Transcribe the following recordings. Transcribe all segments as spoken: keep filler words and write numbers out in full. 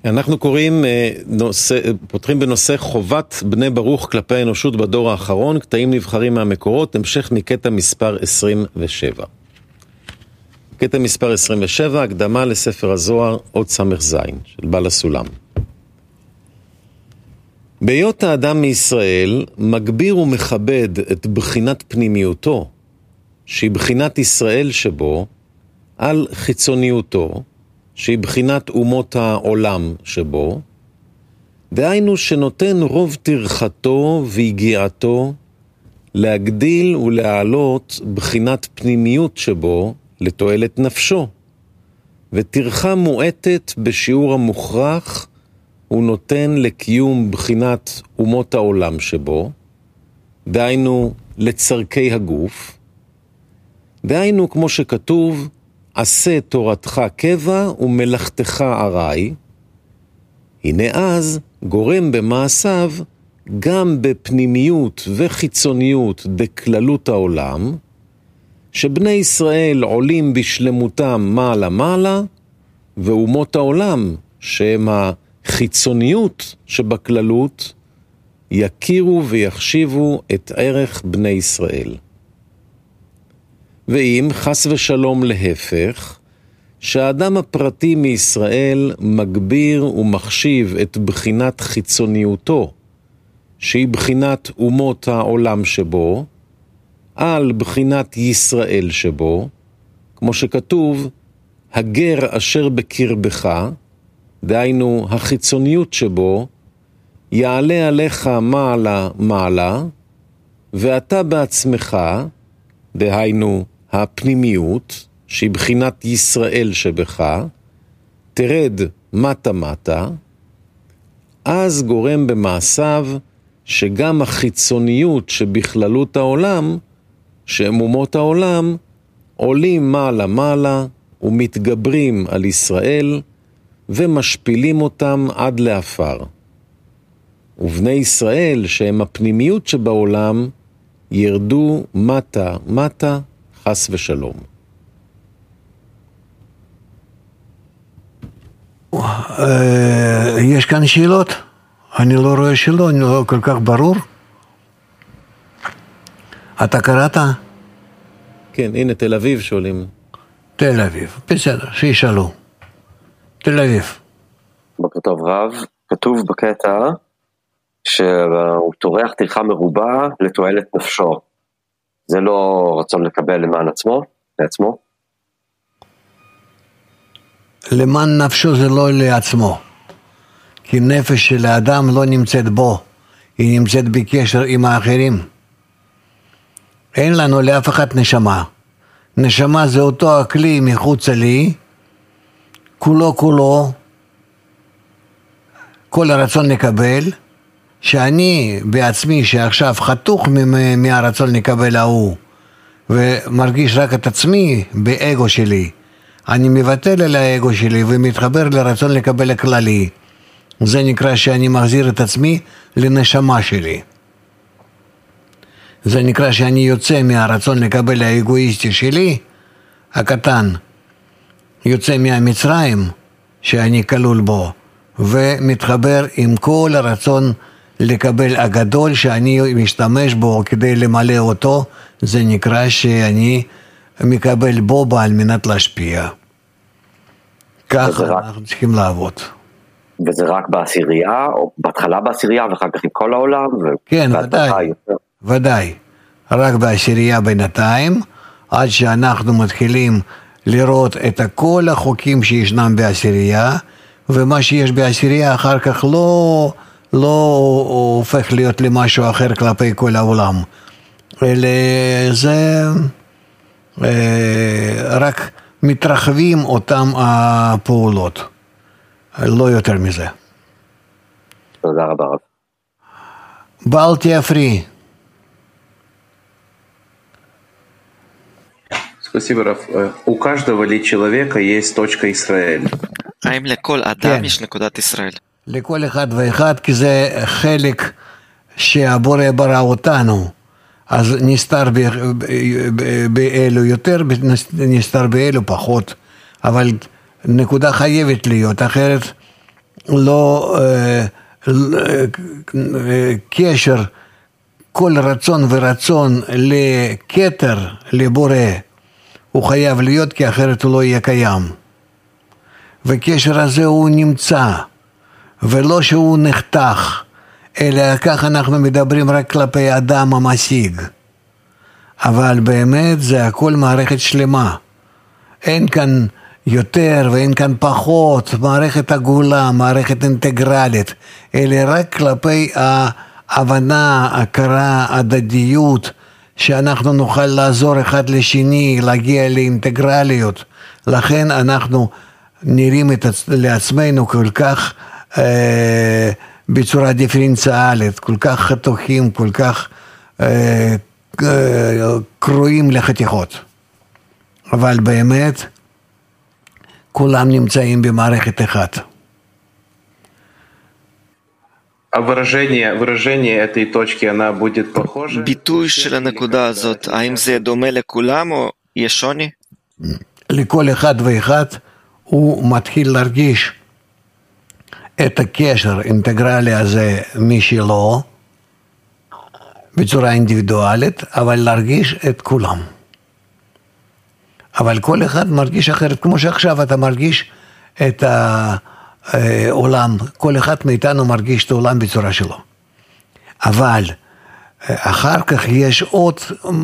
אנחנו קוראים, נושא, פותחים בנושא חובת בני ברוך כלפי האנושות בדור האחרון, קטעים נבחרים מהמקורות, המשך מקטע מספר עשרים ושבע. קטע מספר עשרים ושבע, הקדמה לספר הזוהר, עוד סמך זין, של בעל הסולם. בהיות האדם מישראל, מגביר ומכבד את בחינת פנימיותו, שהיא בחינת ישראל שבו, על חיצוניותו, שהיא בחינת אומות העולם שבו, דהיינו שנותן רוב תרחתו והגיעתו להגדיל ולהעלות בחינת פנימיות שבו לתועלת נפשו, ותרחה מועטת בשיעור המוכרח הוא נותן לקיום בחינת אומות העולם שבו, דהיינו לצרכי הגוף, דהיינו כמו שכתוב, עשה תורתך קבע ומלאכתך ארעי, הנה אז גורם במעשיו גם בפנימיות וחיצוניות דכללות העולם, שבני ישראל עולים בשלמותם מעלה מעלה, ואומות העולם שהם החיצוניות שבכללות, יכירו ויחשיבו את ערך בני ישראל. ואם חס ושלום להפך, שהאדם הפרטי מישראל מגביר ומחשיב את בחינת חיצוניותו, שהיא בחינת אומות העולם שבו, על בחינת ישראל שבו, כמו שכתוב, הגר אשר בקרבך, דהיינו החיצוניות שבו, יעלה עליך מעלה מעלה, ואתה בעצמך, דהיינו הפנימיות, שהיא בחינת ישראל שבך, תרד מטה מטה, אז גורם במעשיו שגם החיצוניות שבכללות העולם, שהם אומות העולם, עולים מעלה מעלה ומתגברים על ישראל ומשפילים אותם עד לאפר. ובני ישראל שהם הפנימיות שבעולם ירדו מטה מטה חס ושלום. יש כאן שאלות? אני לא רואה שאלות, אני לא כל כך ברור. אתה קראת? כן, הנה תל אביב שואלים. תל אביב, בסדר, שישאלו. תל אביב. בוקר טוב רב, כתוב בקטע שהוא תורח טרחה מרובה לתועלת נפשו. זה לא רצון לקבל למען עצמו, לעצמו? למען נפשו זה לא לעצמו. כי נפש של האדם לא נמצאת בו, היא נמצאת בקשר עם האחרים. אין לנו לאף אחד נשמה. נשמה זה אותו הכלי מחוץ לי, כולו כולו, כל הרצון לקבל, שאני בעצמי שעכשיו חתוך מהרצון לקבל ההוא, ומרגיש רק את עצמי באגו שלי, אני מבטל על האגו שלי ומתחבר לרצון לקבל הכללי. זה נקרא שאני מחזיר את עצמי לנשמה שלי. זה נקרא שאני יוצא מהרצון לקבל האגואיסטי שלי, הקטן, יוצא מהמצרים שאני כלול בו, ומתחבר עם כל הרצון לקבל הגדול שאני משתמש בו כדי למלא אותו, זה נקרא שאני מקבל בו על מנת להשפיע. ככה אנחנו צריכים לעבוד. וזה רק בעשירייה, או בהתחלה בעשירייה ואחר כך עם כל העולם? כן, ודאי, ודאי. רק בעשירייה בינתיים, עד שאנחנו מתחילים לראות את כל החוקים שישנם בעשירייה, ומה שיש בעשירייה אחר כך לא, לא הופך להיות למשהו אחר כלפי כל העולם. אלא זה רק מתרחבים אותם הפעולות. לא יותר מזה. תודה רבה רב. בל תפריע. Спасибо, Раф. У каждого ли человека есть точка Израиль? האם לכל אדם יש נקודת ישראל? לכל אחד ואחד, כי זה חלק שהבורא ברא אותנו. אז נסתר באלו יותר, נסתר באלו פחות. אבל נקודה חייבת להיות, אחרת לא אה, אה, קשר, כל רצון ורצון לכתר, לבורא, הוא חייב להיות, כי אחרת הוא לא יהיה קיים. וקשר הזה הוא נמצא, ולא שהוא נחתך, אלא כך אנחנו מדברים רק כלפי אדם המשיג. אבל באמת זה הכל מערכת שלמה. אין כאן יותר ואין כאן פחות, מערכת עגולה, מערכת אינטגרלית, אלא רק כלפי ההבנה, הכרה, הדדיות, שאנחנו נוכל לעזור אחד לשני, להגיע לאינטגרליות. לכן אנחנו נראים את, לעצמנו כל כך אה, בצורה דיפרנציאלית, כל כך חתוכים, כל כך אה, אה, קרועים לחתיכות. אבל באמת, כולם נמצאים במערכת אחת. А выражение, выражение этой точки, она будет похожа? ביטוי של הנקודה הזאת, האם זה דומה לכולם או יש שוני? לכל אחד ואחד הוא מתחיל להרגיש את הקשר האינטגרלי הזה משלו, בצורה אינדיבידואלית, אבל להרגיש את כולם. אבל כל אחד מרגיש אחרת, כמו שעכשיו אתה מרגיש את העולם, כל אחד מאיתנו מרגיש את העולם בצורה שלו. אבל אחר כך יש עוד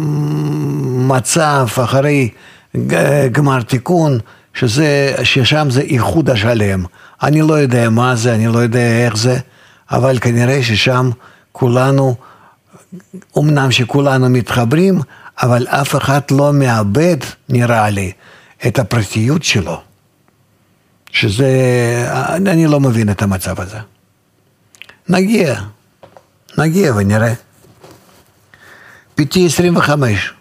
מצב אחרי גמר תיקון, שזה, ששם זה איחוד השלם. אני לא יודע מה זה, אני לא יודע איך זה, אבל כנראה ששם כולנו, אמנם שכולנו מתחברים, אבל אף אחד לא מאבד, נראה לי, את הפרטיות שלו. שזה, אני לא מבין את המצב הזה. נגיע, נגיע ונראה. פיתי עשרים וחמש.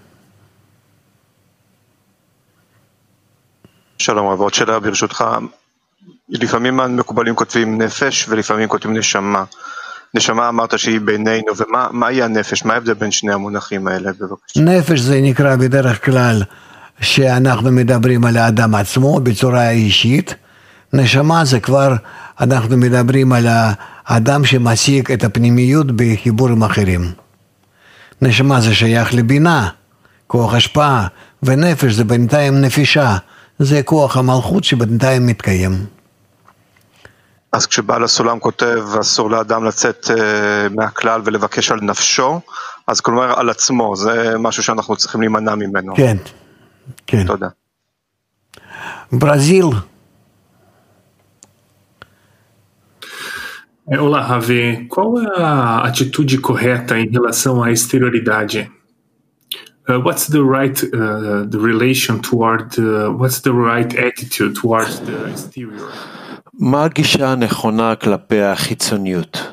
שלום רב, עוד שאלה ברשותך, לפעמים המקובלים כותבים נפש ולפעמים כותבים נשמה. נשמה אמרת שהיא בינינו, ומהי הנפש? מה ההבדל בין שני המונחים האלה? בבקשה. נפש זה נקרא בדרך כלל שאנחנו מדברים על האדם עצמו בצורה אישית, נשמה זה כבר אנחנו מדברים על האדם שמשיג את הפנימיות בחיבורים אחרים. נשמה זה שייך לבינה, כוח השפעה, ונפש זה בינתיים נפישה, זה כוח המלכות שבינתיים מתקיים. אז כשבעל הסולם כותב אסור לאדם לצאת uh, מהכלל ולבקש על נפשו, אז כלומר על עצמו, זה משהו שאנחנו צריכים להימנע ממנו. כן, כן. תודה. ברזיל. Olá, Ravi. Qual é a atitude correta em relação à exterioridade? Uh, what's the right uh, the relation toward uh, what's the right attitude towards the exterior? מה הגישה הנכונה כלפי החיצוניות?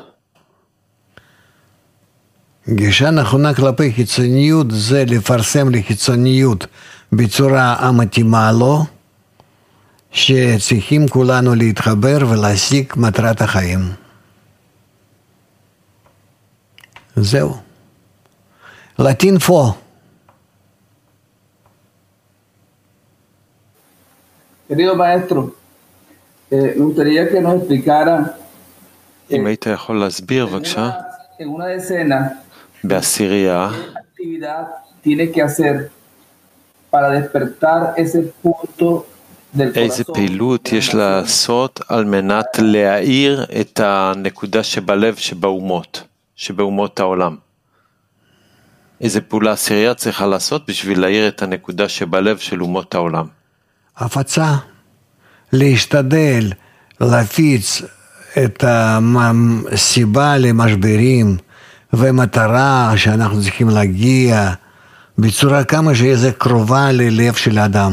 גישה נכונה כלפי חיצוניות זה לפרסם לחיצוניות בצורה המתאימה לו, שצריכים כולנו להתחבר ולהשיג מטרת החיים. זהו. לטין פו. Querido maestro, eh, me gustaría que nos explicara אם היית יכול להסביר בבקשה, en una decena בעשירייה, qué actividad tiene que hacer para despertar ese punto del איזה corazón. פעילות יש לעשות על מנת להאיר את הנקודה שבלב שבאומות, שבאומות העולם. איזה פעולה עשירייה צריכה לעשות בשביל להאיר את הנקודה שבלב של אומות העולם. הפצה, להשתדל, להפיץ את הסיבה למשברים ומטרה שאנחנו צריכים להגיע בצורה כמה שזה קרובה ללב של האדם.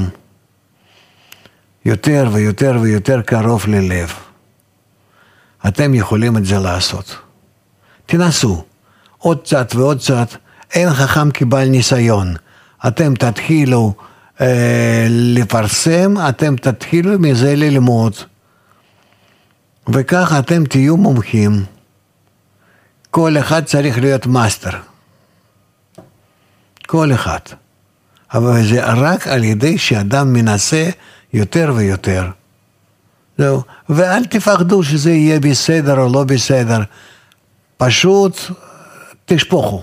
יותר ויותר ויותר קרוב ללב. אתם יכולים את זה לעשות. תנסו, עוד קצת ועוד קצת, אין חכם כבעל ניסיון. אתם תתחילו אה, לפרסם, אתם תתחילו מזה ללמוד. וכך אתם תהיו מומחים. כל אחד צריך להיות מאסטר. כל אחד. אבל זה רק על ידי שאדם מנסה יותר ויותר. זהו, ואל תפחדו שזה יהיה בסדר או לא בסדר, פשוט תשפוכו.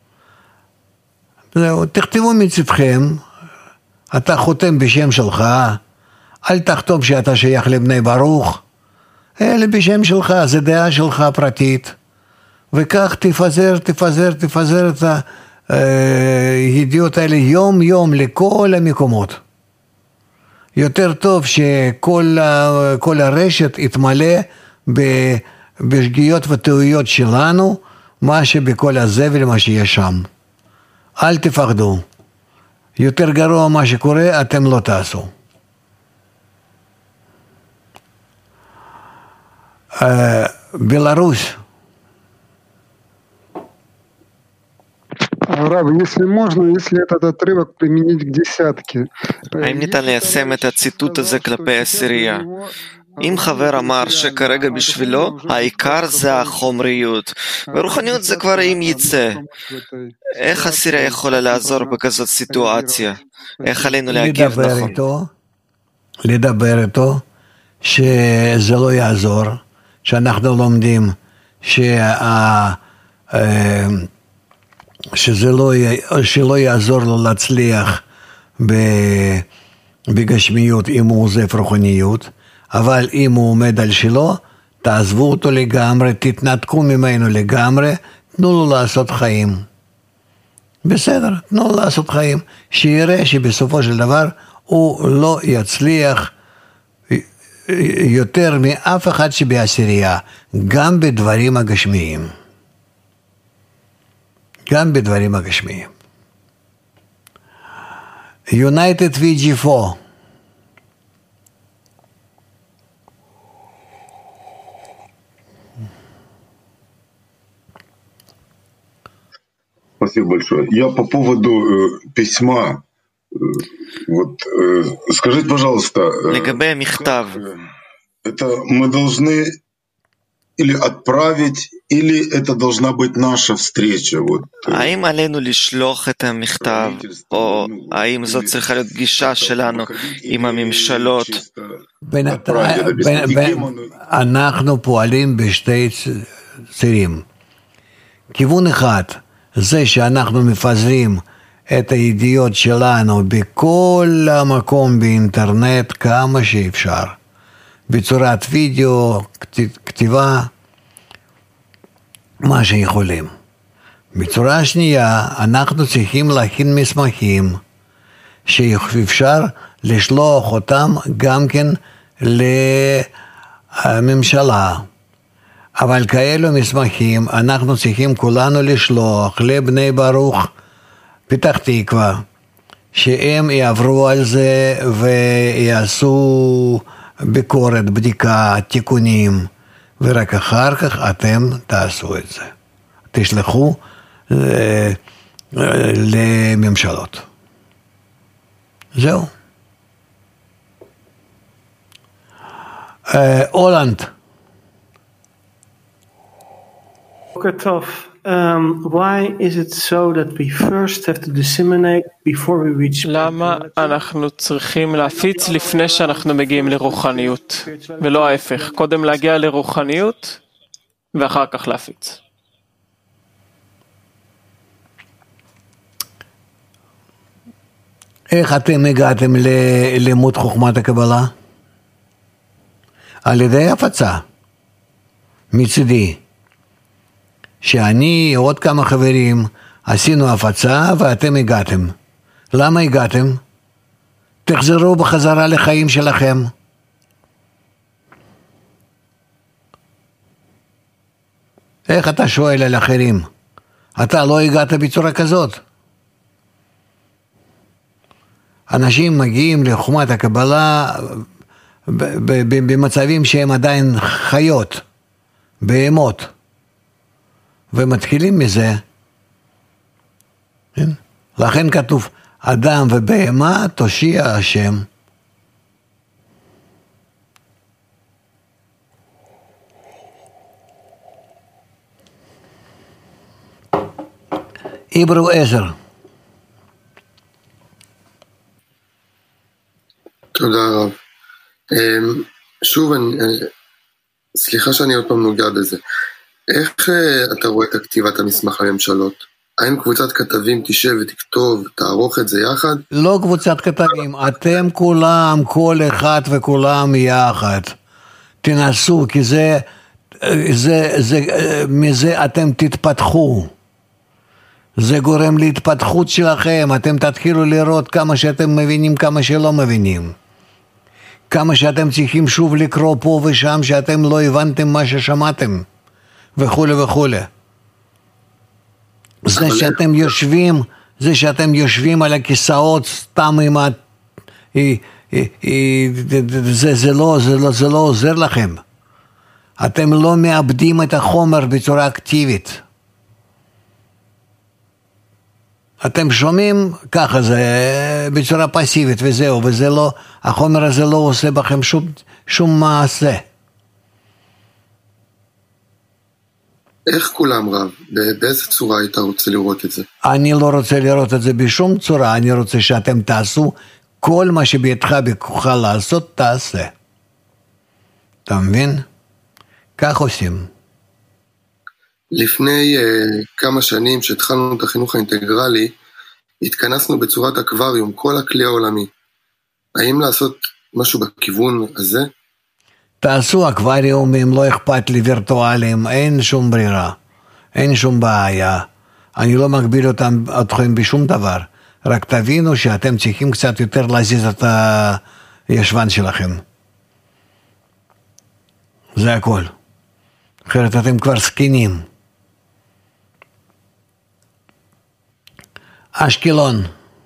זהו, תכתבו מצדכם, אתה חותם בשם שלך, אל תחתום שאתה שייך לבני ברוך, אלה בשם שלך, זה דעה שלך פרטית, וכך תפזר, תפזר, תפזר את הידיעות האלה יום יום לכל המקומות. יותר טוב שכל כל הרשת יתמלא בשגיאות וטעויות שלנו, מה שבכל הזבל מה שיש שם. אל תפחדו. יותר גרוע מה שקורה, אתם לא תעשו. בלרוס. Рав, если можно, если этот отрывок применить к десятке. האם ניתן ליישם את הציטוט הזה כלפי עשירייה? אם חבר אמר שכרגע בשבילו העיקר זה החומריות, ורוחניות זה כבר אם יצא, איך עשירייה יכולה לעזור בכזאת סיטואציה? איך עלינו להגיב נכון? איתו, לדבר איתו שזה לא יעזור, שאנחנו לומדים שה... שזה לא, שלא יעזור לו להצליח בגשמיות אם הוא עוזב רוחניות, אבל אם הוא עומד על שלו, תעזבו אותו לגמרי, תתנתקו ממנו לגמרי, תנו לו לעשות חיים. בסדר, תנו לו לעשות חיים, שיראה שבסופו של דבר הוא לא יצליח יותר מאף אחד שבעשירייה, גם בדברים הגשמיים. גם בדברים הגשמיים. United וי ג'י פור. Спасибо большое. Я по поводу э, письма. Э, вот, э, скажите, пожалуйста, לגבי מכתב. Это мы должны или отправить, или это должна быть наша встреча? Вот. האם עלינו לשלוח את המכתב, או האם זאת צריכה להיות פגישה שלנו עם הממשלות? אנחנו פועלים בשתי צירים. כיוון אחד, זה שאנחנו מפזרים את הידיעות שלנו בכל המקום באינטרנט כמה שאפשר. בצורת וידאו, כתיבה, מה שיכולים. בצורה שנייה, אנחנו צריכים להכין מסמכים שאפשר לשלוח אותם גם כן לממשלה. אבל כאלו מסמכים אנחנו צריכים כולנו לשלוח לבני ברוך פתח תקווה, שהם יעברו על זה ויעשו ביקורת, בדיקה, תיקונים, ורק אחר כך אתם תעשו את זה. תשלחו לממשלות. זהו. הולנד. Okay, tough. Um, why is it so that we first have to disseminate before we reach? למה אנחנו צריכים להפיץ לפני שאנחנו מגיעים לרוחניות, ולא ההפך, קודם להגיע לרוחניות ואחר כך להפיץ? איך אתם הגעתם ללימוד חוכמת הקבלה? על ידי הפצה, מצידי. שאני, עוד כמה חברים, עשינו הפצה ואתם הגעתם. למה הגעתם? תחזרו בחזרה לחיים שלכם. איך אתה שואל על אחרים? אתה לא הגעת בצורה כזאת. אנשים מגיעים לחוכמת הקבלה במצבים שהם עדיין חיות, בהמות. ומתחילים מזה, כן? לכן כתוב, אדם ובהמה תושיע השם. עברו עשר. תודה רב. שוב, אני, סליחה שאני עוד פעם נוגע בזה. איך אתה רואה את כתיבת המסמך לממשלות? האם קבוצת כתבים תשב ותכתוב, תערוך את זה יחד? לא קבוצת כתבים, אתם כולם, כל אחד וכולם יחד. תנסו, כי זה, זה, זה, מזה אתם תתפתחו. זה גורם להתפתחות שלכם, אתם תתחילו לראות כמה שאתם מבינים, כמה שלא מבינים. כמה שאתם צריכים שוב לקרוא פה ושם, שאתם לא הבנתם מה ששמעתם, וכו' וכו'. זה שאתם יושבים, זה שאתם יושבים על הכיסאות סתם עם ה... זה, זה לא, זה לא, זה לא עוזר לכם. אתם לא מאבדים את החומר בצורה אקטיבית. אתם שומעים ככה, זה בצורה פסיבית וזהו, וזה לא, החומר הזה לא עושה בכם שום, שום מעשה. איך כולם רב? באיזה צורה היית רוצה לראות את זה? אני לא רוצה לראות את זה בשום צורה, אני רוצה שאתם תעשו כל מה שבידך בכוחך לעשות, תעשה. אתה מבין? כך עושים. לפני uh, כמה שנים שהתחלנו את החינוך האינטגרלי, התכנסנו בצורת אקווריום, כל הכלי העולמי. האם לעשות משהו בכיוון הזה? תעשו אקווריומים, לא אכפת לי, וירטואליים, אין שום ברירה, אין שום בעיה. אני לא מגביל אותם, אתכם בשום דבר, רק תבינו שאתם צריכים קצת יותר להזיז את הישבן שלכם. זה הכל. אחרת אתם כבר סקינים. אשקלון.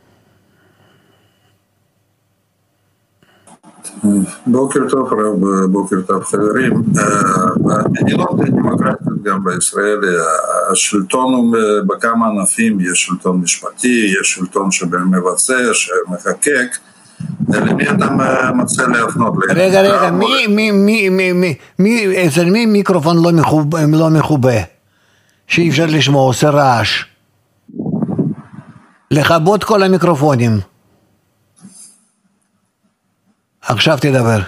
בוקר טוב רב, בוקר טוב חברים. במדינות דמוקרטיות גם בישראל השלטון הוא בכמה ענפים, יש שלטון משפטי, יש שלטון שמבצע, שמחקק. למי אתה מצא להפנות? רגע רגע, מי מי מי מי מי מי אצל מי מיקרופון לא מחובה, לא מחובה שאי אפשר לשמוע, עושה רעש. לכבות כל המיקרופונים. עכשיו תדבר.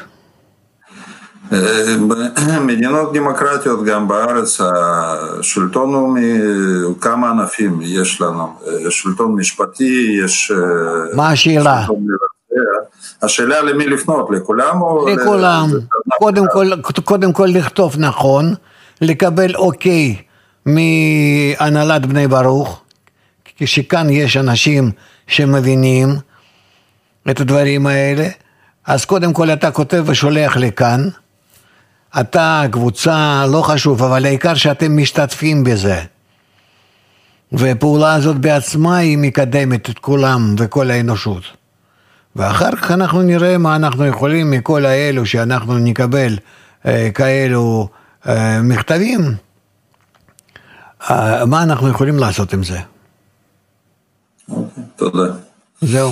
במדינות דמוקרטיות גם בארץ השלטון הוא מכמה ענפים יש לנו, שלטון משפטי, יש... מה השאלה? השאלה למי לפנות, לכולם או... לכולם. קודם כל, קודם כל לכתוב נכון, לקבל אוקיי מהנהלת בני ברוך, כשכאן יש אנשים שמבינים את הדברים האלה, אז קודם כל אתה כותב ושולח לכאן, אתה קבוצה, לא חשוב, אבל העיקר שאתם משתתפים בזה. והפעולה הזאת בעצמה היא מקדמת את כולם וכל האנושות. ואחר כך אנחנו נראה מה אנחנו יכולים מכל האלו שאנחנו נקבל אה, כאלו אה, מכתבים, אה, מה אנחנו יכולים לעשות עם זה. תודה. זהו.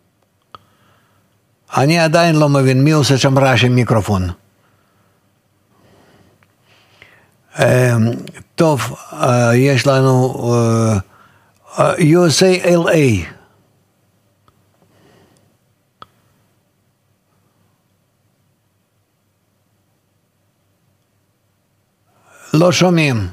אני עדיין לא מבין מי עושה שם רעש עם מיקרופון. טוב, יש לנו יו אס איי אל איי. לא שומעים.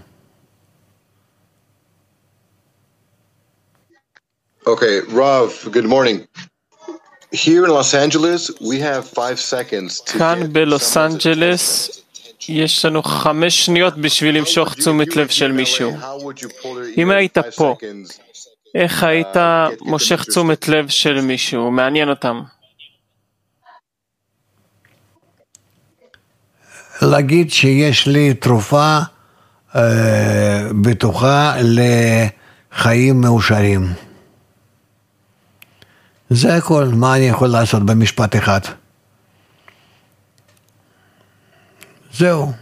Okay, Rav, good morning. Here in Los Angeles, we have five seconds to כאן בלוס אנג'לס יש לנו חמש שניות בשביל למשוך תשומת לב של מישהו. אם היית פה, איך היית מושך תשומת לב של מישהו? מעניין אותם. להגיד שיש לי תרופה אה, בטוחה לחיים מאושרים. זה הכל, מה אני יכול לעשות במשפט אחד? זהו.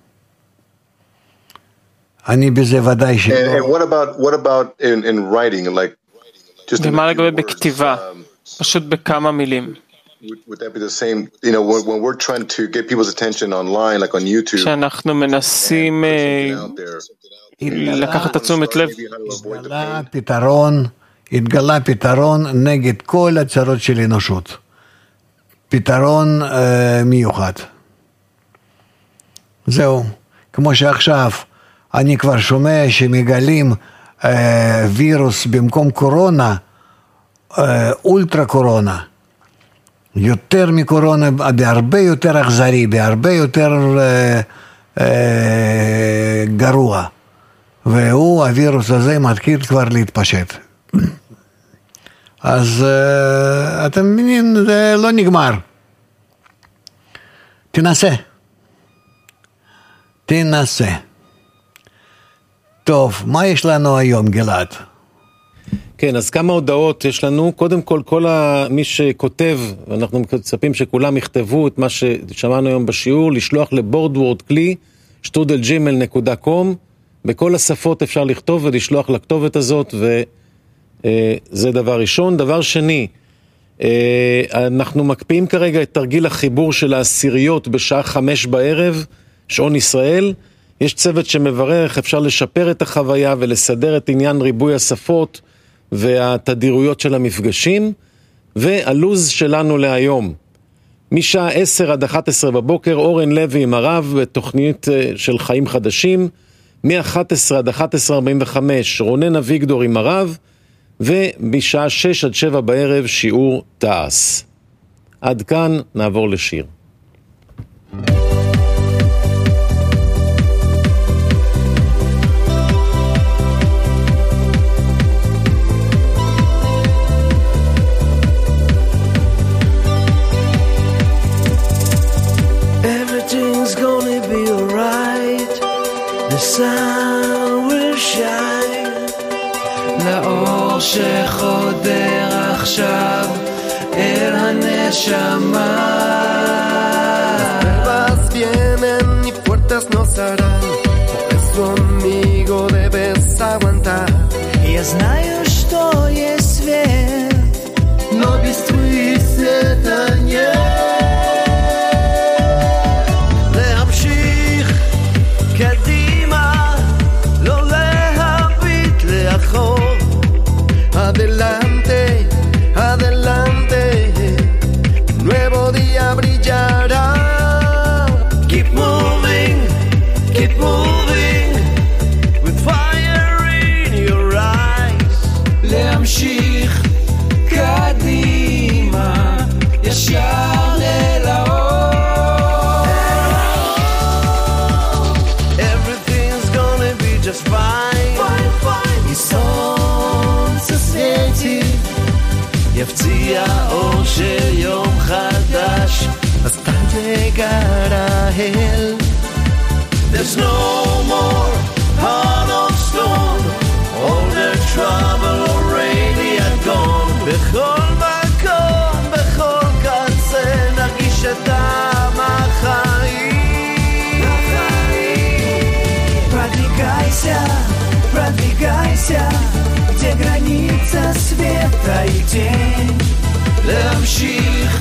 אני בזה ודאי שלא. And what about what about in in writing, like just ומה לגבי בכתיבה? פשוט בכמה מילים. would that be the same, you know, when, when we're trying to get people's attention online, like on YouTube? שאנחנו מנסים לקחת את תשומת לב. התגלה פתרון, התגלה פתרון נגד כל הצרות של אנושות. פתרון מיוחד. זהו, כמו שעכשיו אני כבר שומע שמגלים אה, וירוס במקום קורונה, אה, אולטרה קורונה, יותר מקורונה, בהרבה יותר אכזרי, בהרבה יותר אה, אה, גרוע, והוא, הווירוס הזה מתחיל כבר להתפשט. אז אה, אתם מבינים, זה לא נגמר. תנסה. תנסה. טוב, מה יש לנו היום, גלעד? כן, אז כמה הודעות יש לנו. קודם כל, כל ה... מי שכותב, אנחנו מצפים שכולם יכתבו את מה ששמענו היום בשיעור, לשלוח לבורדוורד כלי, שטודל ג'ימל נקודה קום, בכל השפות אפשר לכתוב ולשלוח לכתובת הזאת, וזה דבר ראשון. דבר שני, אנחנו מקפיאים כרגע את תרגיל החיבור של העשיריות בשעה חמש בערב, שעון ישראל. יש צוות שמברר איך אפשר לשפר את החוויה ולסדר את עניין ריבוי השפות והתדירויות של המפגשים. והלוז שלנו להיום, משעה עשר עד אחת עשרה בבוקר, אורן לוי עם הרב בתוכנית של חיים חדשים, מ-אחת עשרה עד אחת עשרה ארבעים וחמש רונן אביגדור עם הרב, ומשעה שש עד שבע בערב שיעור תעש. עד כאן נעבור לשיר. Everything's gonna be alright. The sun will shine. לאור שחודר עכשיו אל הנשמה. Las pruebas vienen y puertas nos harán. Por eso, amigo, debes aguantar. Я знаю, что есть свет, но без твоей света нет. להמשיך קדימה, לא להביט לאחור. Adelante, adelante, nuevo día brillará. Keep moving, keep moving, with fire in your eyes. להמשיך קדימה, ישר אל האור. Everything's gonna be just fine, fine, fine. יסון ססייתי, יפציע אור של יום חדש, אז תגרה אל. There's no more heart of stone, all the trouble already had gone. בכל מקום, בכל קצה, נרגיש את טעם החיים. Продвигайся, продвигайся, где граница света и тень. להמשיך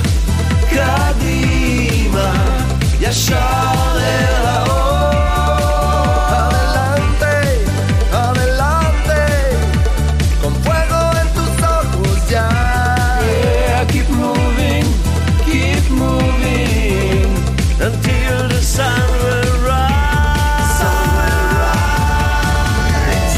קדימה, ישר אל האור. Adelante, adelante, con fuego en tus ojos ya. Yeah, keep moving, keep moving, until the sun will rise. Sun will rise.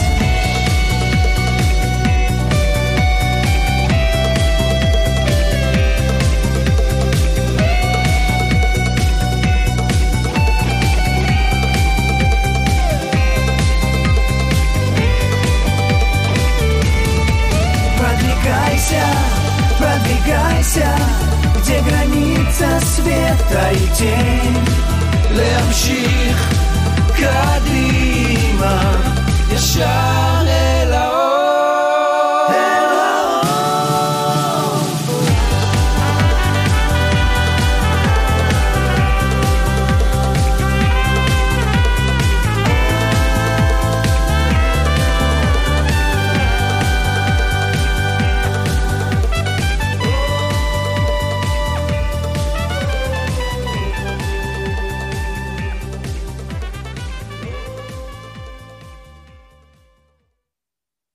Продвигайся, продвигайся, где граница света и тень. להמשיך קדימה, ישר